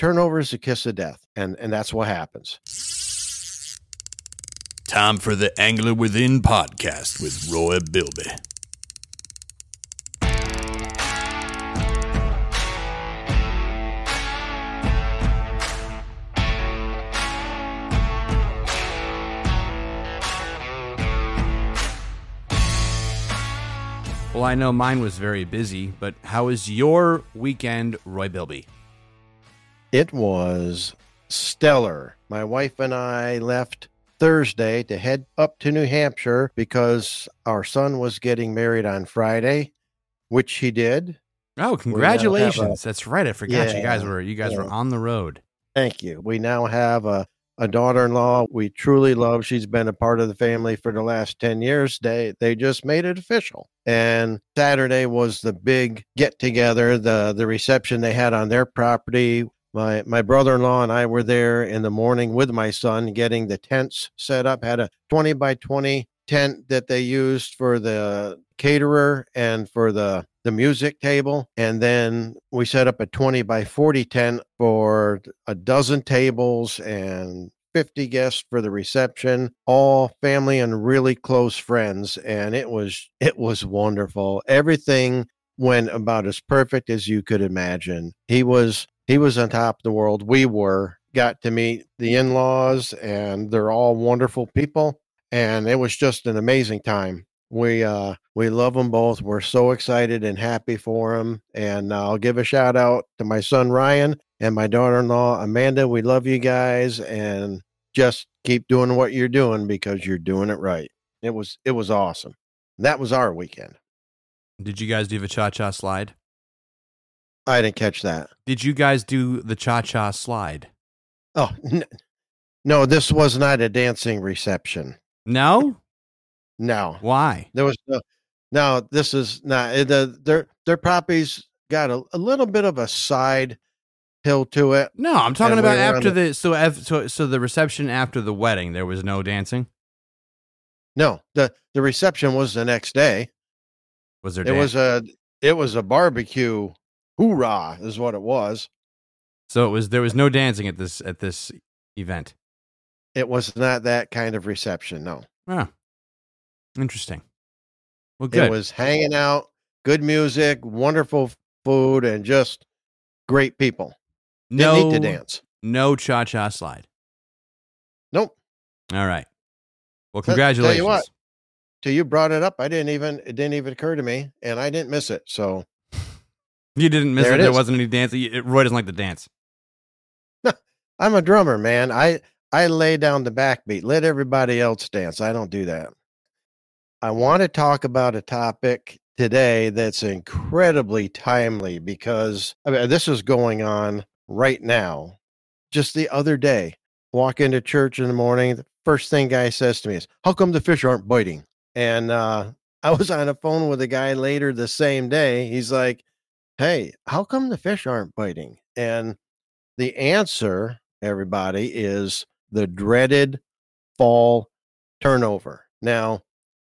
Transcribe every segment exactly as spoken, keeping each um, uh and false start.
turnover is a kiss of death, and, and that's what happens. Time for the Angler Within podcast with Roy Bilby. Well, I know mine was very busy, but how was your weekend, Roy Bilby? It was stellar. My wife and I left Thursday to head up to New Hampshire because our son was getting married on Friday, which he did. Oh, congratulations. A, That's right. I forgot yeah, you guys were you guys yeah. were on the road. Thank you. We now have a, a daughter-in-law we truly love. She's been a part of the family for the last ten years. They they just made it official. And Saturday was the big get-together, the the reception they had on their property. My my brother-in-law and I were there in the morning with my son getting the tents set up. Had a twenty by twenty tent that they used for the caterer and for the, the music table. And then we set up a twenty by forty tent for a dozen tables and fifty guests for the reception, all family and really close friends. And it was it was wonderful. Everything went about as perfect as you could imagine. He was He was on top of the world. We were, got to meet the in-laws, and they're all wonderful people. And it was just an amazing time. We uh, we love them both. We're so excited and happy for them. And uh, I'll give a shout out to my son, Ryan, and my daughter-in-law, Amanda. We love you guys, and just keep doing what you're doing because you're doing it right. It was, it was awesome. That was our weekend. Did you guys do the cha-cha slide? I didn't catch that. Did you guys do the cha-cha slide? Oh, n- no, this was not a dancing reception. No? No. Why? There was no, no, this is not, it, uh, their, their property's got a, a little bit of a side hill to it. No, I'm talking And about we were on after the- the, so, af- so, so the reception after the wedding, there was no dancing? No, the, the reception was the next day. Was there It dan- was a, it was a barbecue hoorah is what it was. So it was, there was no dancing at this, at this event. It was not that kind of reception. No, Oh, interesting. Well, good. it was hanging out, good music, wonderful food, and just great people. Didn't no, need to dance. no cha-cha slide. Nope. All right. Well, Tell- congratulations. Tell you what, till you brought it up, I didn't even, it didn't even occur to me, and I didn't miss it. So You didn't miss There it. it There is. wasn't any dancing. It- Roy doesn't like to dance. I'm a drummer, man. I, I lay down the backbeat. Let everybody else dance. I don't do that. I want to talk about a topic today that's incredibly timely because I mean, this is going on right now. Just the other day, walk into church in the morning. The first thing guy says to me is, "How come the fish aren't biting?" And uh, I was on the phone with a guy later the same day. He's like, "Hey, how come the fish aren't biting?" And the answer, everybody, is the dreaded fall turnover. Now,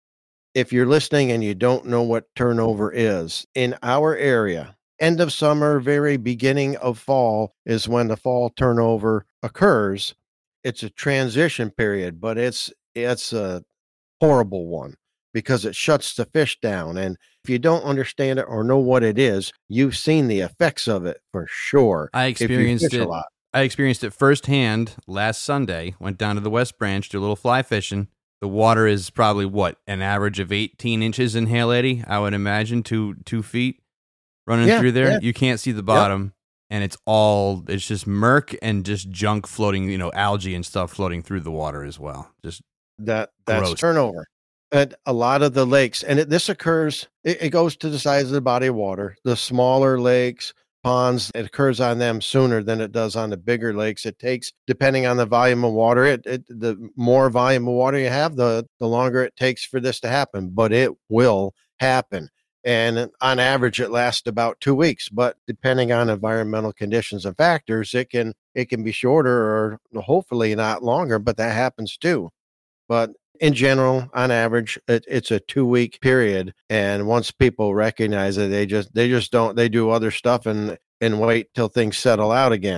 if you're listening and you don't know what turnover is, in our area, end of summer, very beginning of fall is when the fall turnover occurs. It's a transition period, but it's it's a horrible one because it shuts the fish down. And if you don't understand it or know what it is, you've seen the effects of it for sure. I if you experienced fish it. a lot. I experienced it firsthand last Sunday. Went down to the West Branch, do a little fly fishing. The water is probably what, an average of eighteen inches in Hale Eddy, I would imagine, two two feet running Yeah, through there. yeah. You can't see the bottom, and it's all it's just murk and just junk floating, you know, algae and stuff floating through the water as well. Just That that's Gross. turnover. At a lot of the lakes, and it, this occurs, it, it goes to the size of the body of water. The smaller lakes, ponds, it occurs on them sooner than it does on the bigger lakes. It takes, depending on the volume of water, it, it the more volume of water you have, the the longer it takes for this to happen. But it will happen. And on average, it lasts about two weeks. But depending on environmental conditions and factors, it can it can be shorter or hopefully not longer. But that happens too. But in general, on average, it, it's a two week period. And once people recognize it, they just they just don't they do other stuff and and wait till things settle out again. But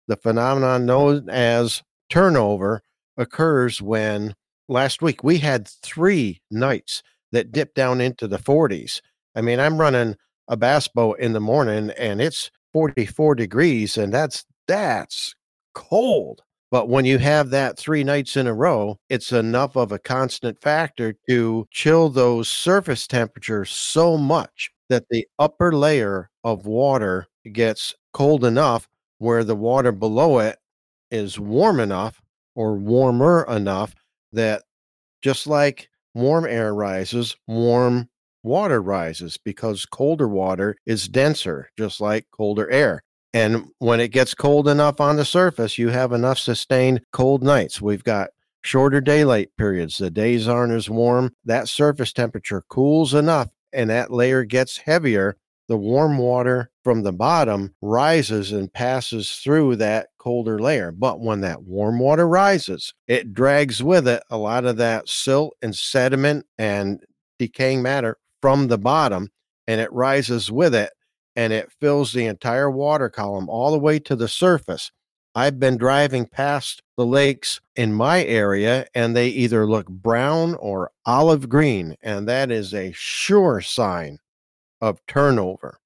The phenomenon known as turnover occurs when last week we had three nights that dipped down into the forties. I mean, I'm running a bass boat in the morning and it's forty-four degrees, and that's that's cold. But when you have that three nights in a row, it's enough of a constant factor to chill those surface temperatures so much that the upper layer of water gets cold enough where the water below it is warm enough or warmer enough that just like warm air rises, warm water rises, because colder water is denser, just like colder air. And when it gets cold enough on the surface, you have enough sustained cold nights. We've got shorter daylight periods. The days aren't as warm. That surface temperature cools enough and that layer gets heavier. The warm water from the bottom rises and passes through that colder layer. But when that warm water rises, it drags with it a lot of that silt and sediment and decaying matter from the bottom, and it rises with it, and it fills the entire water column all the way to the surface. I've been driving past the lakes in my area, and they either look brown or olive green, and that is a sure sign of turnover.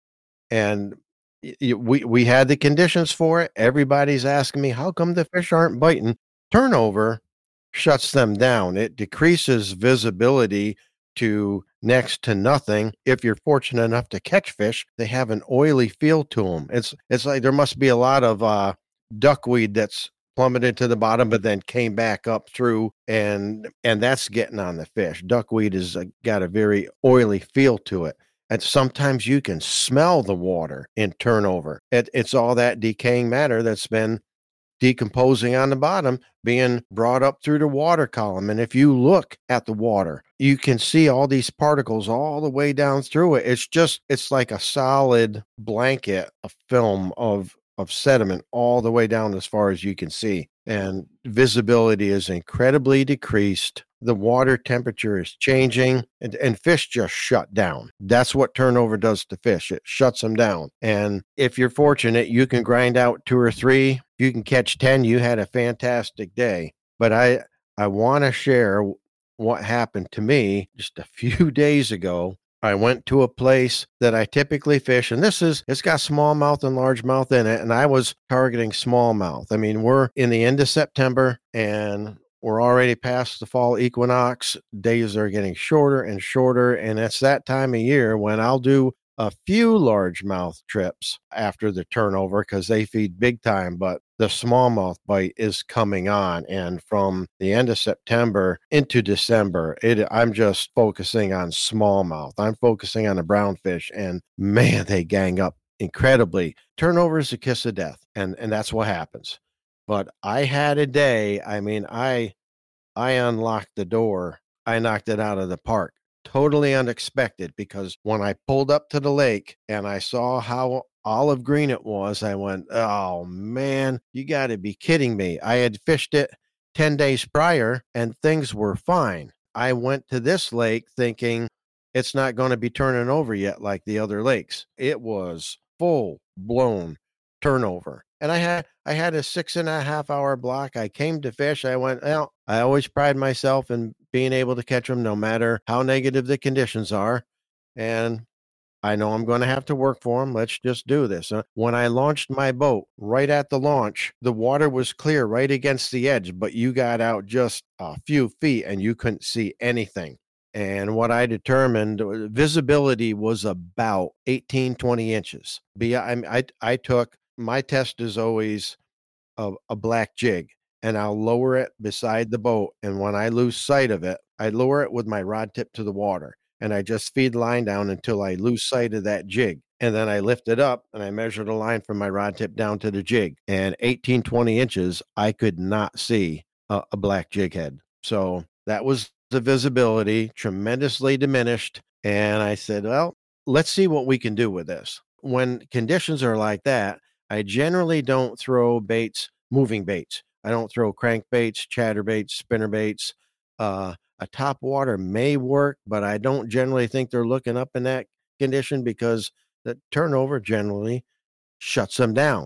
And y- we we had the conditions for it. Everybody's asking me, how come the fish aren't biting? Turnover shuts them down. It decreases visibility to next to nothing. If you're fortunate enough to catch fish, they have an oily feel to them. It's it's like there must be a lot of uh, duckweed that's plummeted to the bottom, but then came back up through, and and that's getting on the fish. Duckweed has uh, got a very oily feel to it. And sometimes you can smell the water in turnover. It, it's all that decaying matter that's been decomposing on the bottom, being brought up through the water column. And if you look at the water, you can see all these particles all the way down through it. It's just, it's like a solid blanket, a film of, of sediment all the way down as far as you can see. And visibility is incredibly decreased. The water temperature is changing, and, and fish just shut down. That's what turnover does to fish. It shuts them down. And if you're fortunate, you can grind out two or three. If you can catch ten, you had a fantastic day. But I, I want to share what happened to me just a few days ago. I went to a place that I typically fish, and this is, it's got smallmouth and largemouth in it, and I was targeting smallmouth. I mean, we're in the end of September, and we're already past the fall equinox. Days are getting shorter and shorter, and it's that time of year when I'll do a few largemouth trips after the turnover because they feed big time, but the smallmouth bite is coming on. And from the end of September into December, it, I'm just focusing on smallmouth. I'm focusing on the brownfish, and man, they gang up incredibly. Turnover is a kiss of death, and, and that's what happens. But I had a day, I mean, I I unlocked the door. I knocked it out of the park. Totally unexpected, because when I pulled up to the lake and I saw how olive green it was, I went, oh man, you got to be kidding me. I had fished it ten days prior and things were fine. I went to this lake thinking it's not going to be turning over yet like the other lakes. It was full blown turnover. And I had I had a six and a half hour block. I came to fish. I went, well, I always pride myself in being able to catch them no matter how negative the conditions are. And I know I'm going to have to work for them. Let's just do this. Uh, when I launched my boat, right at the launch, the water was clear right against the edge, but you got out just a few feet and you couldn't see anything. And what I determined, visibility was about eighteen, twenty inches. I, I, I took, my test is always a, a black jig, and I'll lower it beside the boat. And when I lose sight of it, I lower it with my rod tip to the water, and I just feed line down until I lose sight of that jig. And then I lift it up and I measure the line from my rod tip down to the jig. And eighteen, twenty inches, I could not see a, a black jig head. So that was the visibility, tremendously diminished. And I said, well, let's see what we can do with this. When conditions are like that, I generally don't throw baits, moving baits. I don't throw crankbaits, chatterbaits, spinnerbaits. Uh, a top water may work, but I don't generally think they're looking up in that condition because the turnover generally shuts them down.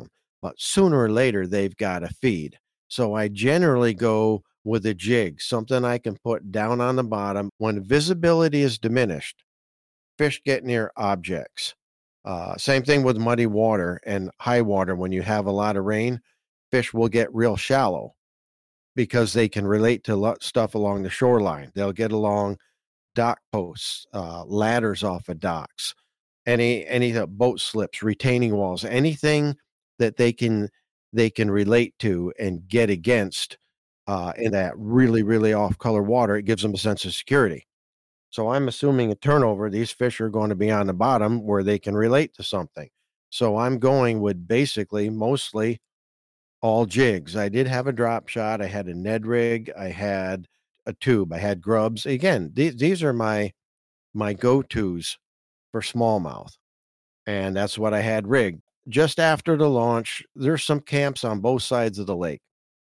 but sooner or later they've got to feed. So I generally go with a jig, something I can put down on the bottom. When visibility is diminished, fish get near objects. Uh, same thing with muddy water and high water. When you have a lot of rain, fish will get real shallow because they can relate to lo- stuff along the shoreline. They'll get along dock posts, uh, ladders off of docks, any any uh, boat slips, retaining walls, anything that they can they can relate to and get against uh, in that really really off color water. It gives them a sense of security. So I'm assuming a turnover, these fish are going to be on the bottom where they can relate to something. So I'm going with basically mostly all jigs. I did have a drop shot. I had a Ned rig. I had a tube. I had grubs. Again, these these are my my go-tos for smallmouth. And that's what I had rigged. Just after the launch, there's some camps on both sides of the lake.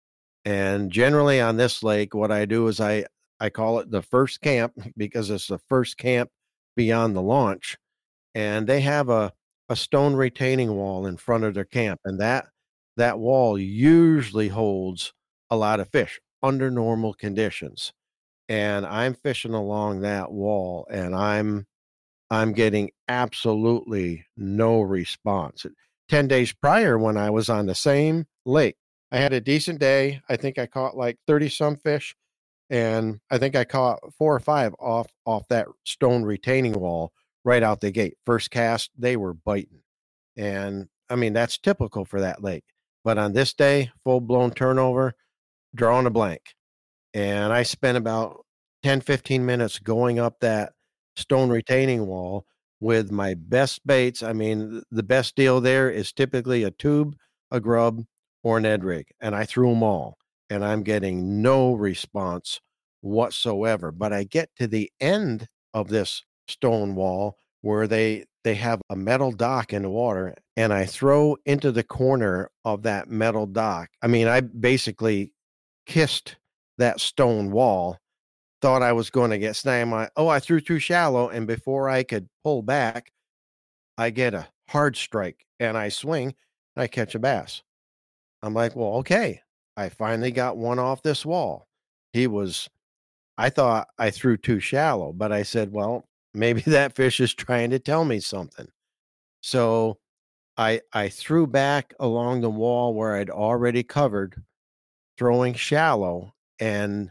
And generally on this lake, what I do is I I call it the first camp because it's the first camp beyond the launch. And they have a, a stone retaining wall in front of their camp. And that that wall usually holds a lot of fish under normal conditions. And I'm fishing along that wall and I'm I'm getting absolutely no response. ten days prior, when I was on the same lake, I had a decent day. I think I caught like thirty some fish, and I think I caught four or five off off that stone retaining wall right out the gate. First cast, they were biting. And I mean, that's typical for that lake. But on this day, full blown turnover, drawing a blank. And I spent about ten, fifteen minutes going up that stone retaining wall with my best baits. I mean, the best deal there is typically a tube, a grub, or an Ed rig. And I threw them all. And I'm getting no response whatsoever. But I get to the end of this stone wall where they they have a metal dock in the water, and I throw into the corner of that metal dock. I mean, I basically kissed that stone wall, thought I was going to get snagged. My, oh, I threw too shallow. And before I could pull back, I get a hard strike and I swing and I catch a bass. I'm like, well, okay. I finally got one off this wall. He was, I thought I threw too shallow, but I said, well, maybe that fish is trying to tell me something. So I, I threw back along the wall where I'd already covered, throwing shallow, and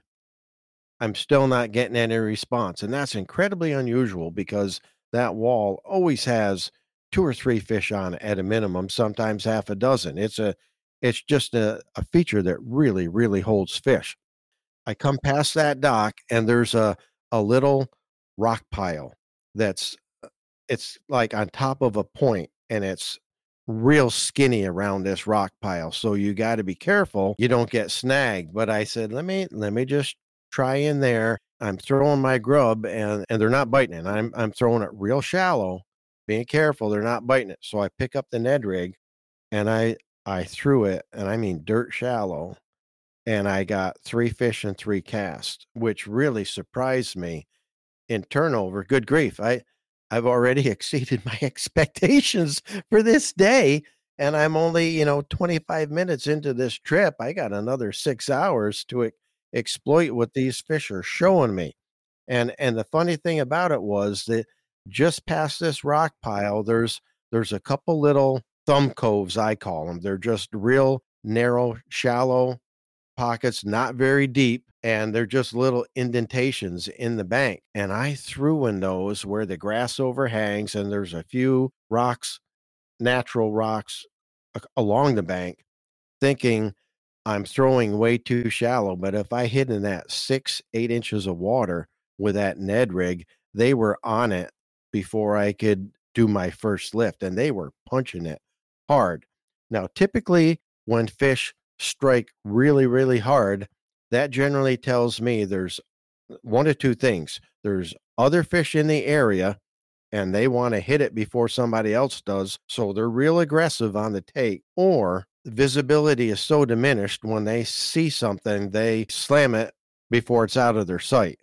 I'm still not getting any response. And that's incredibly unusual because that wall always has two or three fish on it at a minimum, sometimes half a dozen. It's a, it's just a, a feature that really, really holds fish. I come past that dock and there's a, a little rock pile that's, it's like on top of a point and it's real skinny around this rock pile. So you got to be careful you don't get snagged. But I said, let me, let me just try in there. I'm throwing my grub and, and they're not biting it. I'm, I'm throwing it real shallow, being careful. They're not biting it. So I pick up the Ned rig and I, I threw it, and I mean dirt shallow, and I got three fish and three casts, which really surprised me in turnover. Good grief. I, I've already exceeded my expectations for this day, and I'm only, you know, twenty-five minutes into this trip. I got another six hours to e- exploit what these fish are showing me. And and the funny thing about it was that just past this rock pile, there's there's a couple little thumb coves, I call them. They're just real narrow, shallow pockets, not very deep, and they're just little indentations in the bank. And I threw in those where the grass overhangs, and there's a few rocks, natural rocks a- along the bank, thinking I'm throwing way too shallow. But if I hit in that six, eight inches of water with that Ned rig, they were on it before I could do my first lift, and they were punching it hard. Now, typically when fish strike really, really hard, that generally tells me there's one of two things. There's other fish in the area and they want to hit it before somebody else does. So they're real aggressive on the take, or visibility is so diminished when they see something, they slam it before it's out of their sight.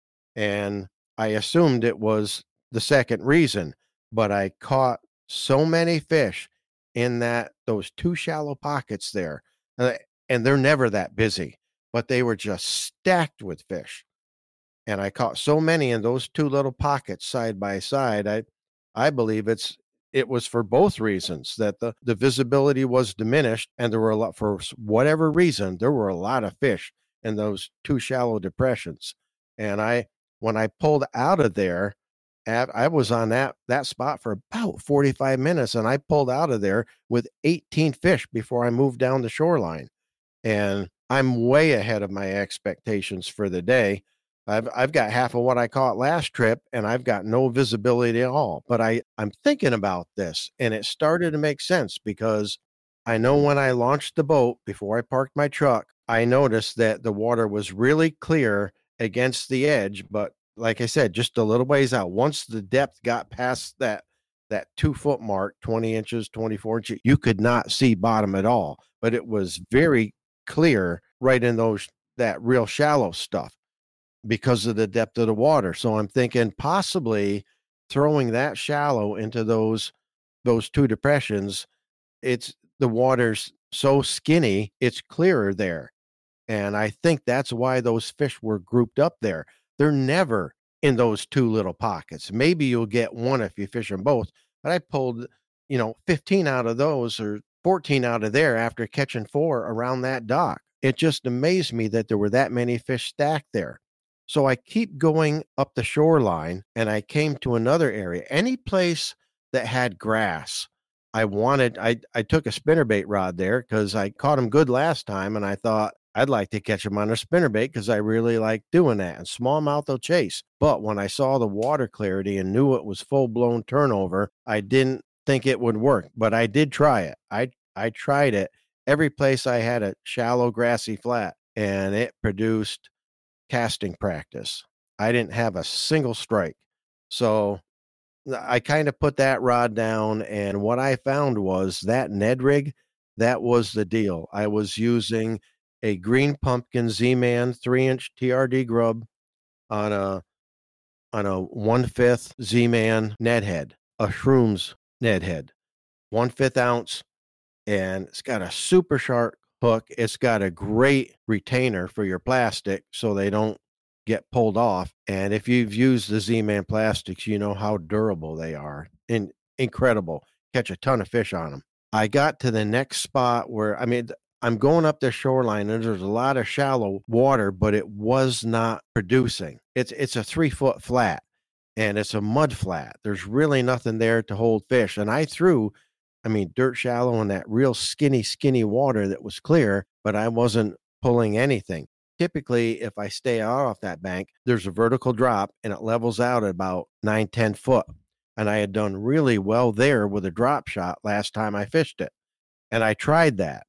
And I assumed it was the second reason, but I caught so many fish in that those two shallow pockets there. Uh, and they're never that busy, but they were just stacked with fish. And I caught so many in those two little pockets side by side. I I believe it's it was for both reasons that the, the visibility was diminished and there were a lot for whatever reason, there were a lot of fish in those two shallow depressions. And I when I pulled out of there, at, I was on that that spot for about forty-five minutes and I pulled out of there with eighteen fish before I moved down the shoreline. And I'm way ahead of my expectations for the day. I've I've got half of what I caught last trip and I've got no visibility at all. But I, I'm thinking about this and it started to make sense because I know when I launched the boat before I parked my truck, I noticed that the water was really clear against the edge. But like I said, just a little ways out. Once the depth got past that that two foot mark, twenty inches, twenty-four inches, you could not see bottom at all. But it was very clear right in those that real shallow stuff because of the depth of the water. So I'm thinking possibly throwing that shallow into those those two depressions, it's the water's so skinny, it's clearer there. And I think that's why those fish were grouped up there. They're never in those two little pockets. Maybe you'll get one if you fish them both, but I pulled, you know, fifteen out of those or fourteen out of there after catching four around that dock. It just amazed me that there were that many fish stacked there. So I keep going up the shoreline and I came to another area. Any place that had grass, I wanted, I, I took a spinnerbait rod there because I caught them good last time and I thought I'd like to catch them on a spinnerbait because I really like doing that. And smallmouth will chase. But when I saw the water clarity and knew it was full-blown turnover, I didn't think it would work. But I did try it. I, I tried it every place I had a shallow grassy flat and it produced casting practice. I didn't have a single strike. So I kind of put that rod down and what I found was that Ned rig, that was the deal. I was using a Green Pumpkin Z-Man three inch T R D grub on a on a one-fifth Z-Man Ned head, a Shrooms Ned head, one-fifth ounce, and it's got a super sharp hook. It's got a great retainer for your plastic so they don't get pulled off. And if you've used the Z-Man plastics, you know how durable they are. And incredible. Catch a ton of fish on them. I got to the next spot where, I mean, I'm going up the shoreline and there's a lot of shallow water, but it was not producing. It's it's a three foot flat and it's a mud flat. There's really nothing there to hold fish. And I threw I mean, dirt shallow in that real skinny, skinny water that was clear, but I wasn't pulling anything. Typically, if I stay out off that bank, there's a vertical drop and it levels out at about nine, ten foot. And I had done really well there with a drop shot last time I fished it. And I tried that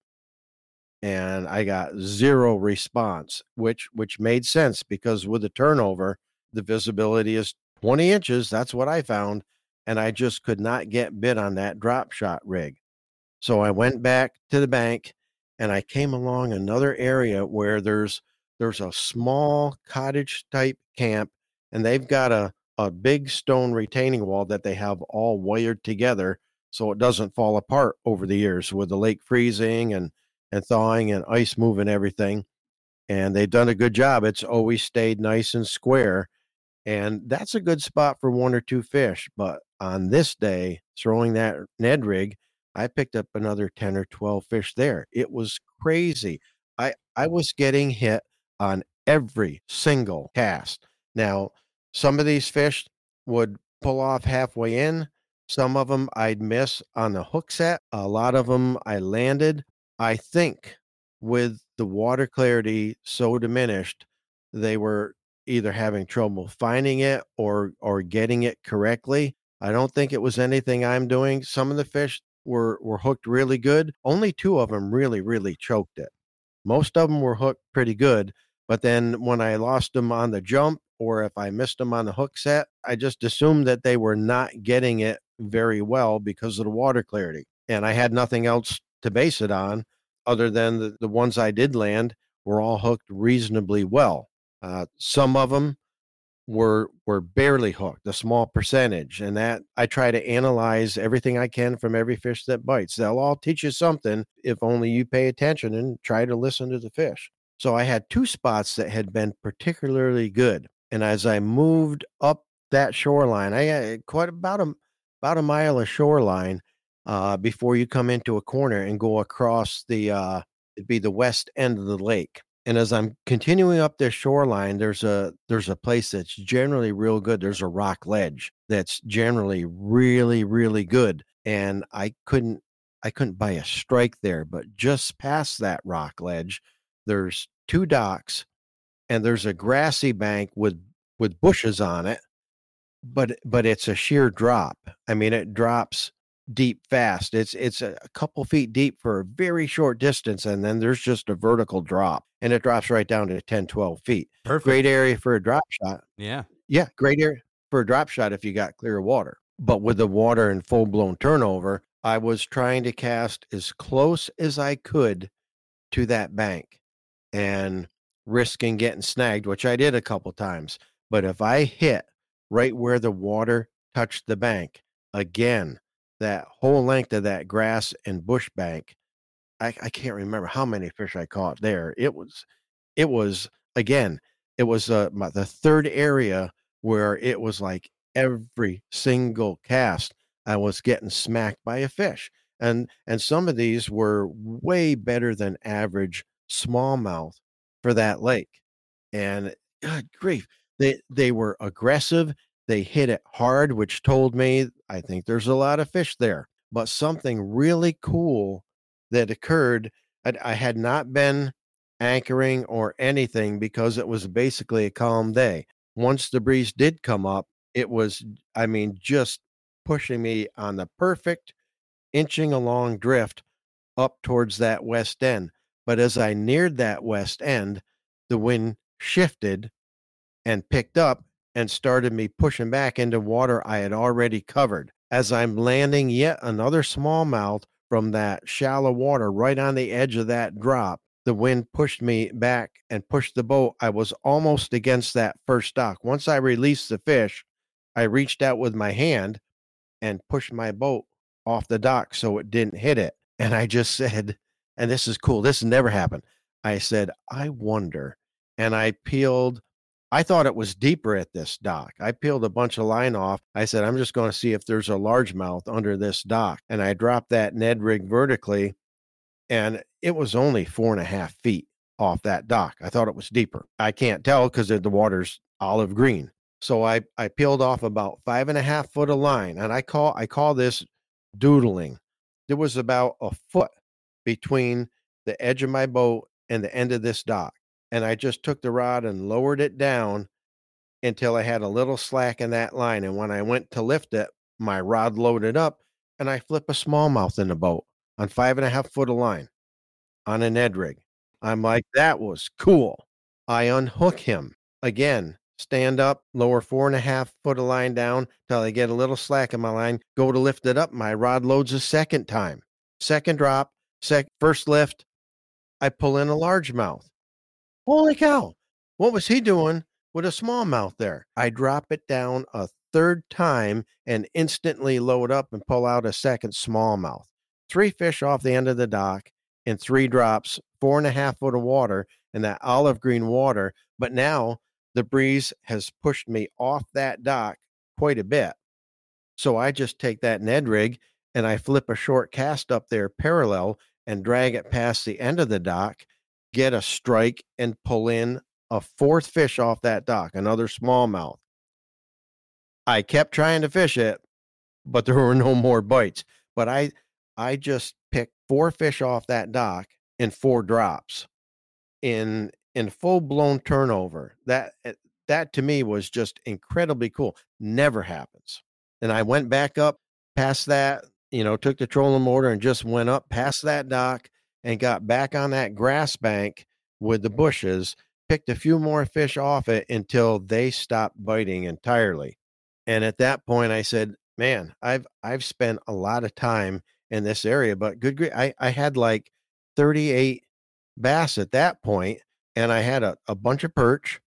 and I got zero response, which, which made sense because with the turnover, the visibility is twenty inches. That's what I found. And I just could not get bit on that drop shot rig. So I went back to the bank and I came along another area where there's there's a small cottage type camp and they've got a, a big stone retaining wall that they have all wired together so it doesn't fall apart over the years with the lake freezing and, and thawing and ice moving everything. And they've done a good job. It's always stayed nice and square. And that's a good spot for one or two fish. But on this day, throwing that Ned rig, I picked up another ten or twelve fish there. It was crazy. I, I was getting hit on every single cast. Now, some of these fish would pull off halfway in. Some of them I'd miss on the hook set. A lot of them I landed. I think with the water clarity so diminished, they were either having trouble finding it or or getting it correctly. I don't think it was anything I'm doing. Some of the fish were were hooked really good. Only two of them really, really choked it. Most of them were hooked pretty good, but then when I lost them on the jump or if I missed them on the hook set, I just assumed that they were not getting it very well because of the water clarity. And I had nothing else to base it on other than the, the ones I did land were all hooked reasonably well. Uh, some of them were were barely hooked, a small percentage. And that I try to analyze everything I can from every fish that bites. They'll all teach you something if only you pay attention and try to listen to the fish. So I had two spots that had been particularly good. And as I moved up that shoreline, I had quite about a about a mile of shoreline uh, before you come into a corner and go across the uh, it'd be the west end of the lake. And as I'm continuing up this shoreline, there's a there's a place that's generally real good. There's a rock ledge that's generally really, really good. And I couldn't I couldn't buy a strike there, but just past that rock ledge, there's two docks and there's a grassy bank with with bushes on it, but but it's a sheer drop. I mean, it drops deep fast. It's it's a couple feet deep for a very short distance, and then there's just a vertical drop, and it drops right down to ten, twelve feet. Perfect. Great area for a drop shot. Yeah. Yeah, great area for a drop shot if you got clear water. But with the water in full-blown turnover, I was trying to cast as close as I could to that bank and risking getting snagged, which I did a couple times. But if I hit right where the water touched the bank, again, that whole length of that grass and bush bank, I, I can't remember how many fish I caught there. It was, it was again, it was uh, my, the third area where it was like every single cast I was getting smacked by a fish, and and some of these were way better than average smallmouth for that lake. And God grief, they they were aggressive. They hit it hard, which told me I think there's a lot of fish there. But something really cool that occurred, I, I had not been anchoring or anything because it was basically a calm day. Once the breeze did come up, it was, I mean, just pushing me on the perfect inching along drift up towards that west end. But as I neared that west end, the wind shifted and picked up and started me pushing back into water I had already covered. As I'm landing yet another smallmouth from that shallow water right on the edge of that drop, the wind pushed me back and pushed the boat. I was almost against that first dock. Once I released the fish, I reached out with my hand and pushed my boat off the dock so it didn't hit it. And I just said, and this is cool, this never happened. I said, I wonder. And I peeled, I thought it was deeper at this dock. I peeled a bunch of line off. I said, I'm just going to see if there's a largemouth under this dock. And I dropped that Ned rig vertically, and it was only four and a half feet off that dock. I thought it was deeper. I can't tell because the water's olive green. So I, I peeled off about five and a half foot of line, and I call I call this doodling. There was about a foot between the edge of my boat and the end of this dock. And I just took the rod and lowered it down until I had a little slack in that line. And when I went to lift it, my rod loaded up, and I flip a smallmouth in the boat on five and a half foot of line on a Ned rig. I'm like, that was cool. I unhook him again, stand up, lower four and a half foot of line down till I get a little slack in my line, go to lift it up. My rod loads a second time, second drop, sec first lift. I pull in a largemouth. Holy cow. What was he doing with a smallmouth there? I drop it down a third time and instantly load up and pull out a second smallmouth. Three fish off the end of the dock in three drops, four and a half foot of water in that olive green water. But now the breeze has pushed me off that dock quite a bit. So I just take that Ned rig and I flip a short cast up there parallel and drag it past the end of the dock, get a strike, and pull in a fourth fish off that dock, another smallmouth. I kept trying to fish it, but there were no more bites. But I I just picked four fish off that dock in four drops in in full-blown turnover. That that to me was just incredibly cool. Never happens. And I went back up past that, you know, took the trolling motor and just went up past that dock and got back on that grass bank with the bushes, picked a few more fish off it until they stopped biting entirely. And at that point I said, man, I've I've spent a lot of time in this area, but good grief, I, I had like thirty-eight bass at that point, and I had a, a bunch of perch,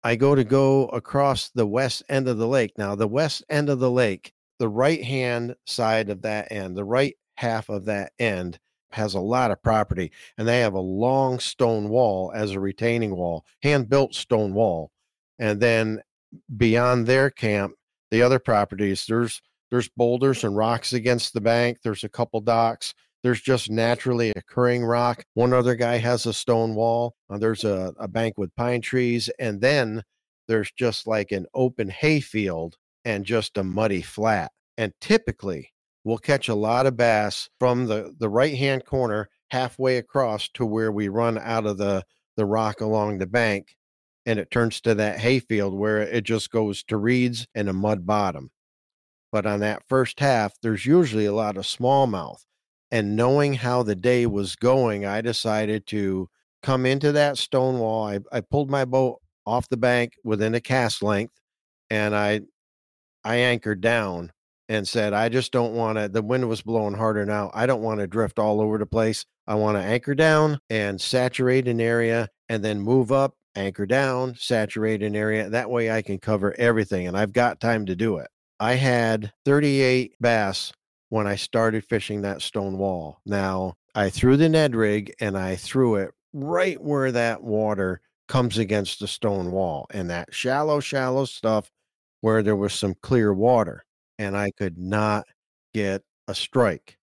I go to go across the west end of the lake. Now, the west end of the lake, the right-hand side of that end, the right half of that end has a lot of property, and they have a long stone wall as a retaining wall, hand-built stone wall. And then beyond their camp, the other properties, there's there's boulders and rocks against the bank. There's a couple docks. There's just naturally occurring rock. One other guy has a stone wall. Uh, there's a, a bank with pine trees. And then there's just like an open hayfield and just a muddy flat. And typically we'll catch a lot of bass from the, the right-hand corner halfway across to where we run out of the, the rock along the bank. And it turns to that hayfield where it just goes to reeds and a mud bottom. But on that first half, there's usually a lot of smallmouth. And knowing how the day was going, I decided to come into that stone wall. I, I pulled my boat off the bank within a cast length, and I I anchored down and said, I just don't want to, the wind was blowing harder now. I don't want to drift all over the place. I want to anchor down and saturate an area and then move up, anchor down, saturate an area. That way I can cover everything, and I've got time to do it. I had thirty-eight bass when I started fishing that stone wall. Now, I threw the Ned rig and I threw it right where that water comes against the stone wall, and that shallow, shallow stuff where there was some clear water, and I could not get a strike.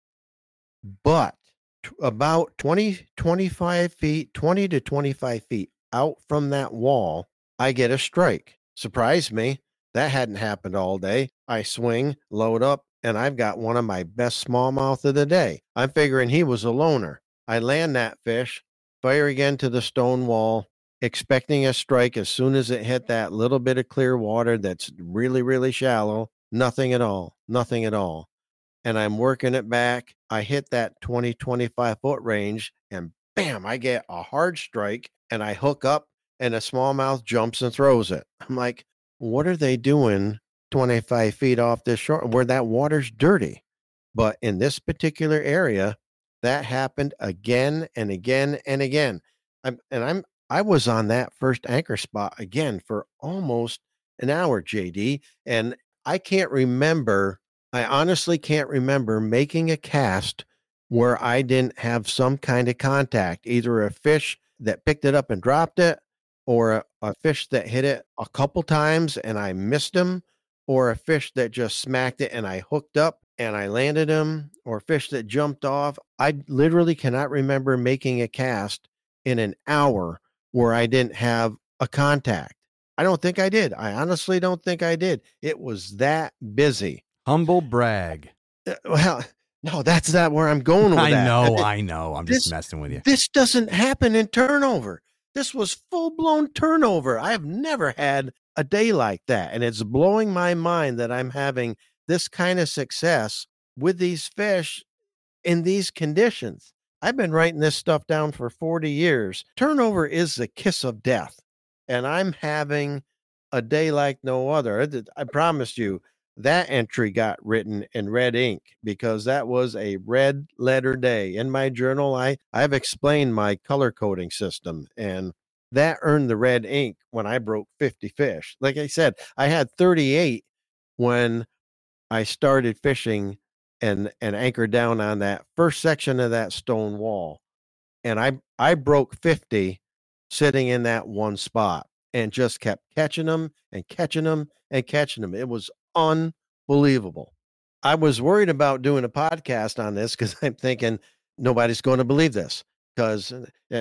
But t- about twenty, twenty-five feet, twenty to twenty-five feet out from that wall, I get a strike. Surprised me. That hadn't happened all day. I swing, load up, and I've got one of my best smallmouth of the day. I'm figuring he was a loner. I land that fish, fire again to the stone wall, expecting a strike as soon as it hit that little bit of clear water that's really, really shallow. Nothing at all. Nothing at all. And I'm working it back. I hit that twenty, twenty-five foot range, and bam, I get a hard strike, and I hook up, and a smallmouth jumps and throws it. I'm like, what are they doing twenty-five feet off this shore where that water's dirty? But in this particular area, that happened again and again and again. I'm, and I'm, I was on that first anchor spot again for almost an hour, J D. And I can't remember, I honestly can't remember making a cast where I didn't have some kind of contact, either a fish that picked it up and dropped it, or a, a fish that hit it a couple times and I missed him, or a fish that just smacked it and I hooked up and I landed him, or a fish that jumped off. I literally cannot remember making a cast in an hour where I didn't have a contact. I don't think I did. I honestly don't think I did. It was that busy. Humble brag. Uh, well, no, that's not where I'm going with I that. know, It- I know. I'm this- just messing with you. This doesn't happen in turnover. This was full-blown turnover. I have never had a day like that. And it's blowing my mind that I'm having this kind of success with these fish in these conditions. I've been writing this stuff down for forty years. Turnover is the kiss of death. And I'm having a day like no other. I I promise you, that entry got written in red ink because that was a red letter day. In my journal, I, I've explained my color coding system, and that earned the red ink when I broke fifty fish. Like I said, I had thirty-eight when I started fishing and, and anchored down on that first section of that stone wall. And I, I broke fifty sitting in that one spot and just kept catching them and catching them and catching them. It was unbelievable. I was worried about doing a podcast on this because I'm thinking nobody's going to believe this. Because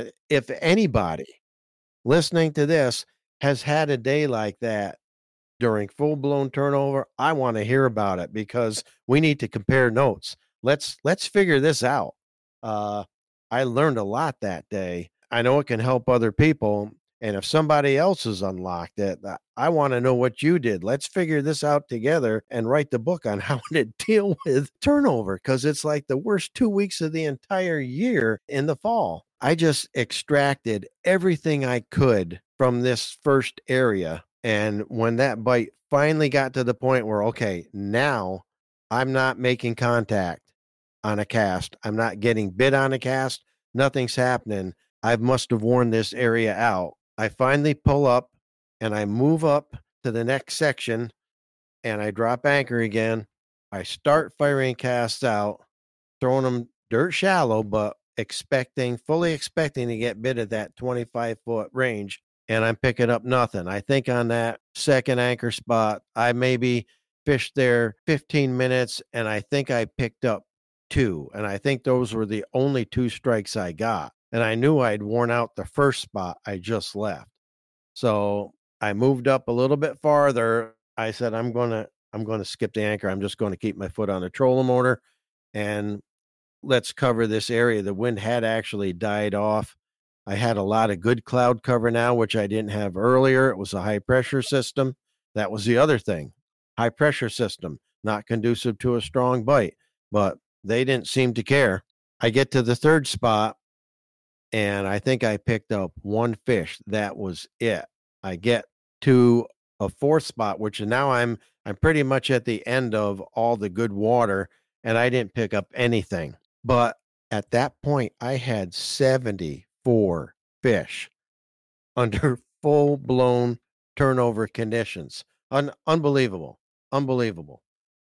if anybody listening to this has had a day like that during full-blown turnover, I want to hear about it because we need to compare notes. Let's let's figure this out. Uh, I learned a lot that day. I know it can help other people. And if somebody else has unlocked it, I want to know what you did. Let's figure this out together and write the book on how to deal with turnover, because it's like the worst two weeks of the entire year in the fall. I just extracted everything I could from this first area. And when that bite finally got to the point where, okay, now I'm not making contact on a cast. I'm not getting bit on a cast. Nothing's happening. I must have worn this area out. I finally pull up and I move up to the next section and I drop anchor again. I start firing casts out, throwing them dirt shallow, but expecting, fully expecting to get bit at that twenty-five foot range. And I'm picking up nothing. I think on that second anchor spot, I maybe fished there fifteen minutes and I think I picked up two. And I think those were the only two strikes I got. And I knew I'd worn out the first spot I just left. So I moved up a little bit farther. I said, I'm going to, I'm going to skip the anchor. I'm just going to keep my foot on the trolling motor and let's cover this area. The wind had actually died off. I had a lot of good cloud cover now, which I didn't have earlier. It was a high pressure system. That was the other thing. High pressure system, not conducive to a strong bite, but they didn't seem to care. I get to the third spot and I think I picked up one fish. That was it. I get to a fourth spot, which now I'm I'm pretty much at the end of all the good water, and I didn't pick up anything. But at that point, I had seventy-four fish under full-blown turnover conditions. Un- unbelievable. Unbelievable.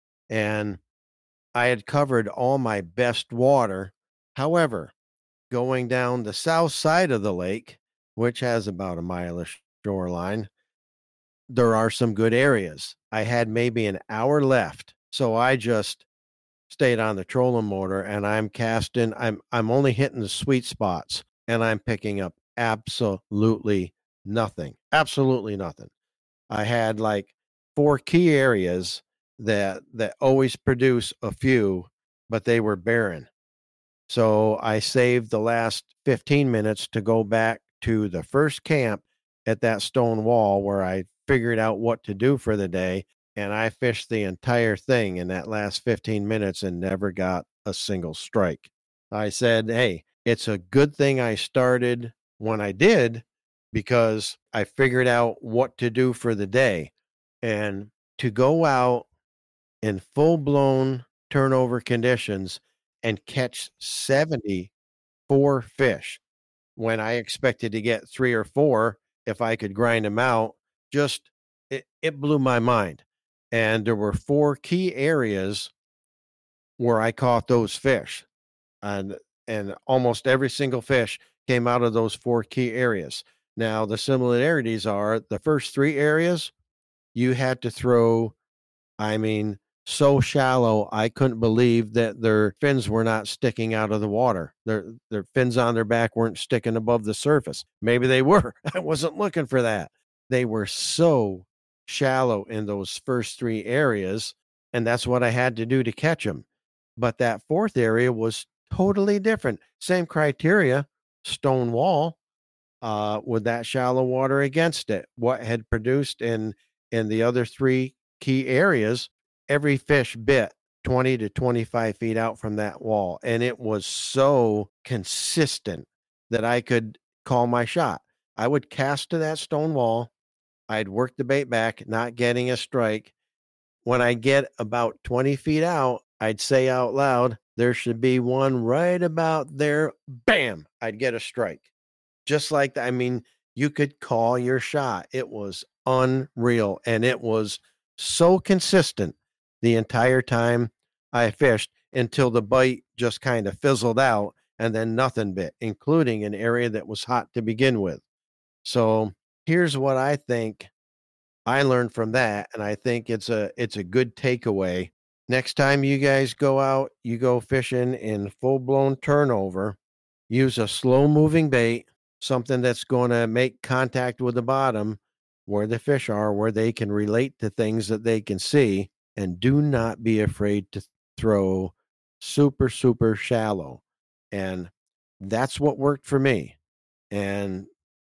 And I had covered all my best water. However, going down the south side of the lake, which has about a mile of shoreline, there are some good areas. I had maybe an hour left, so I just stayed on the trolling motor and I'm casting. I'm I'm only hitting the sweet spots and I'm picking up absolutely nothing. Absolutely nothing. I had like four key areas that that always produce a few, but they were barren. So I saved the last fifteen minutes to go back to the first camp at that stone wall where I figured out what to do for the day. And I fished the entire thing in that last fifteen minutes and never got a single strike. I said, hey, it's a good thing I started when I did because I figured out what to do for the day. And to go out in full-blown turnover conditions and catch seventy-four fish when I expected to get three or four if I could grind them out, just it, it blew my mind. And there were four key areas where I caught those fish. And and almost every single fish came out of those four key areas. Now, the similarities are the first three areas, you had to throw, I mean, so shallow, I couldn't believe that their fins were not sticking out of the water. Their their fins on their back weren't sticking above the surface. Maybe they were. I wasn't looking for that. They were so shallow in those first three areas, and that's what I had to do to catch them. But that fourth area was totally different. Same criteria, stone wall, uh, with that shallow water against it. What had produced in in the other three key areas, every fish bit twenty to twenty-five feet out from that wall. And it was so consistent that I could call my shot. I would cast to that stone wall. I'd work the bait back, not getting a strike. When I get about twenty feet out, I'd say out loud, there should be one right about there. Bam! I'd get a strike. Just like that. I mean, you could call your shot. It was unreal. And it was so consistent the entire time I fished until the bite just kind of fizzled out and then nothing bit, including an area that was hot to begin with. So here's what I think I learned from that. And I think it's a, it's a good takeaway. Next time you guys go out, you go fishing in full blown turnover, use a slow moving bait, something that's going to make contact with the bottom where the fish are, where they can relate to things that they can see. And do not be afraid to throw super, super shallow. And that's what worked for me. And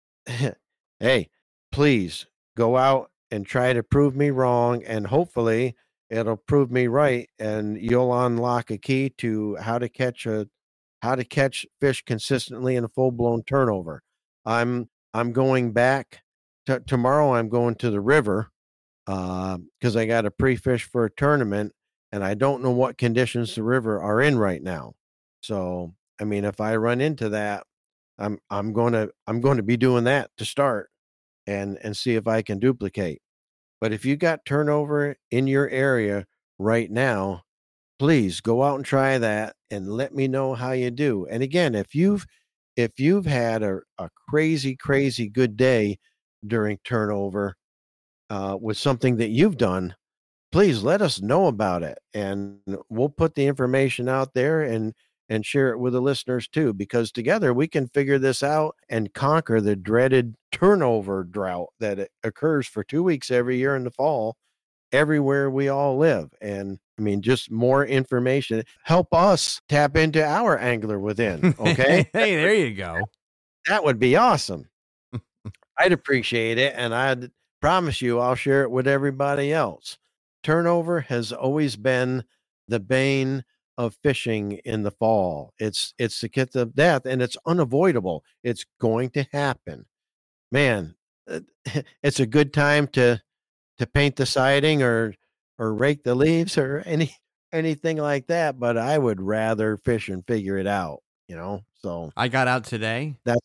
hey, please go out and try to prove me wrong. And hopefully it'll prove me right. And you'll unlock a key to how to catch a, how to catch fish consistently in a full blown turnover. I'm, I'm going back to, tomorrow. I'm going to the river because uh, I got a pre-fish for a tournament and I don't know what conditions the river are in right now. So, I mean, if I run into that, I'm, I'm going to, I'm going to be doing that to start. and and see if I can duplicate. But if you got turnover in your area right now, please go out and try that and let me know how you do. And again, if you've if you've had a, a crazy, crazy good day during turnover uh, with something that you've done, please let us know about it. And we'll put the information out there and and share it with the listeners too, because together we can figure this out and conquer the dreaded turnover drought that occurs for two weeks every year in the fall, everywhere we all live. And I mean, just more information. Help us tap into our angler within. Okay. Hey, there you go. That would be awesome. I'd appreciate it. And I'd promise you I'll share it with everybody else. Turnover has always been the bane of fishing in the fall. It's it's the kiss of death, and it's unavoidable. It's going to happen. Man, it's a good time to to paint the siding or or rake the leaves or any anything like that, but I would rather fish and figure it out, you know. So I got out today. That's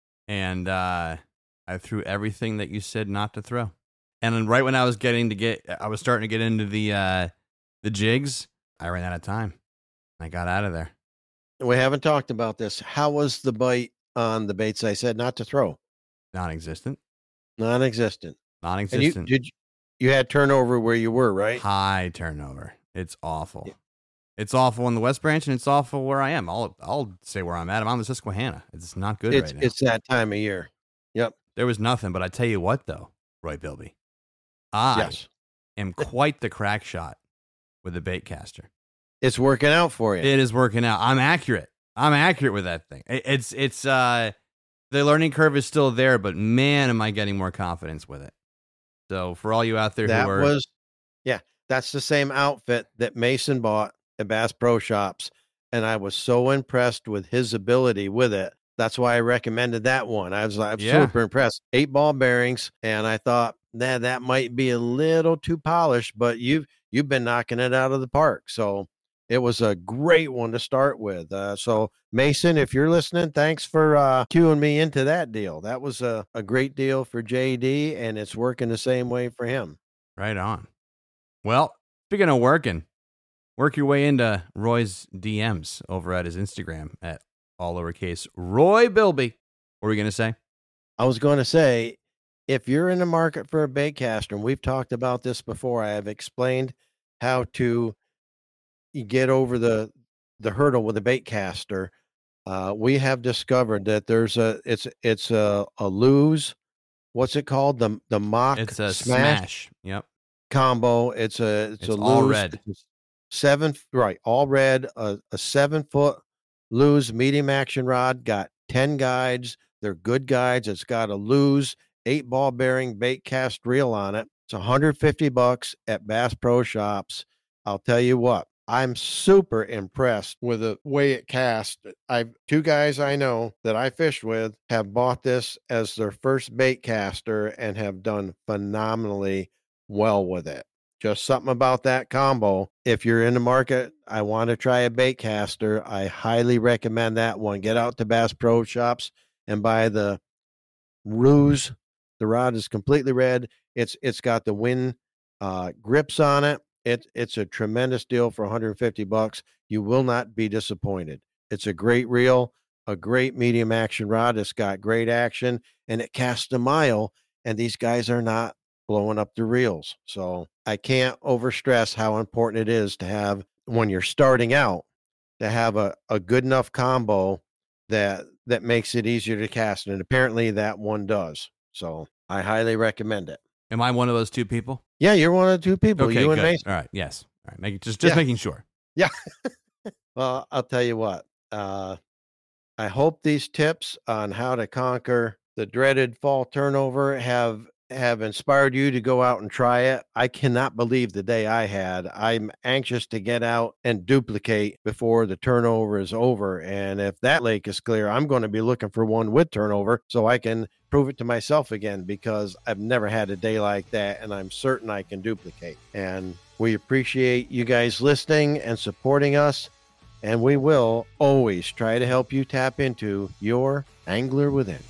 and uh I threw everything that you said not to throw. And then right when I was getting to get I was starting to get into the uh the jigs, I ran out of time. I got out of there. We haven't talked about this. How was the bite on the baits I said not to throw? Non-existent. Non-existent. Non-existent. And you did you, you had turnover where you were, right? High turnover. It's awful. Yeah. It's awful in the West Branch, and it's awful where I am. I'll I'll say where I'm at. I'm on the Susquehanna. It's not good it's, right now. It's that time of year. Yep. There was nothing, but I tell you what, though, Roy Bilby, I yes. am quite the crack shot with a bait caster. It's working out for you. It is working out. I'm accurate. I'm accurate with that thing. It, it's it's uh the learning curve is still there, but man, am I getting more confidence with it. So for all you out there that who are, was, yeah, that's the same outfit that Mason bought at Bass Pro Shops, and I was so impressed with his ability with it. That's why I recommended that one. I was like, I'm yeah. super impressed. Eight ball bearings, and I thought that nah, that might be a little too polished, but you've you've been knocking it out of the park. So it was a great one to start with. Uh, so Mason, if you're listening, thanks for uh, cueing me into that deal. That was a, a great deal for J D, and it's working the same way for him. Right on. Well, speaking of working, work your way into Roy's D Ms over at his Instagram at all lowercase Roy Bilby. What were you going to say? I was going to say, if you're in the market for a bait caster, and we've talked about this before, I have explained how to you get over the the hurdle with a bait caster. Uh, we have discovered that there's a it's it's a, a lose. What's it called? The the mock it's a smash, smash. Yep. Combo. It's a it's, it's a all lose. red. It's seven right, all red. A, a seven foot lose medium action rod. Got ten guides. They're good guides. It's got a lose eight ball bearing bait cast reel on it. It's one hundred fifty bucks at Bass Pro Shops. I'll tell you what. I'm super impressed with the way it casts. I've two guys I know that I fished with have bought this as their first bait caster and have done phenomenally well with it. Just something about that combo. If you're in the market, I want to try a bait caster. I highly recommend that one. Get out to Bass Pro Shops and buy the Ruse. The rod is completely red. It's it's got the Win uh, grips on it. It, it's a tremendous deal for one hundred fifty bucks. You will not be disappointed. It's a great reel, a great medium action rod. It's got great action, and it casts a mile, and these guys are not blowing up the reels. So I can't overstress how important it is to have, when you're starting out, to have a, a good enough combo that that makes it easier to cast. And apparently that one does. So I highly recommend it. Am I one of those two people? Yeah, you're one of the two people. Okay, you good. and Mason. All right. Yes. All right. Make, just just yeah. making sure. Yeah. Well, I'll tell you what. Uh, I hope these tips on how to conquer the dreaded fall turnover have have inspired you to go out and try it. I cannot believe the day I had. I'm anxious to get out and duplicate before the turnover is over. And if that lake is clear, I'm going to be looking for one with turnover so I can prove it to myself again, because I've never had a day like that, and I'm certain I can duplicate. And we appreciate you guys listening and supporting us, and we will always try to help you tap into your angler within.